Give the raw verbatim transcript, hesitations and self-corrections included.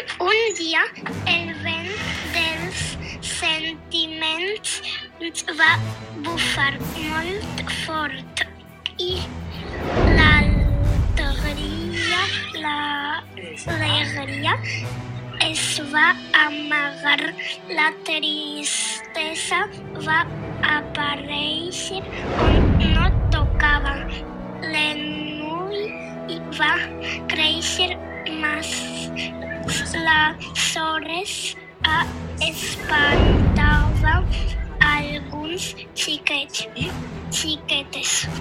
Un dia el vent dels sentiments va bufar molt fort i l'alegria, l'alegria es va amagar, la tristesa va aparèixer on no tocava, l'enui va créixer massa, les hores espantaven alguns xiquets i xiquetes.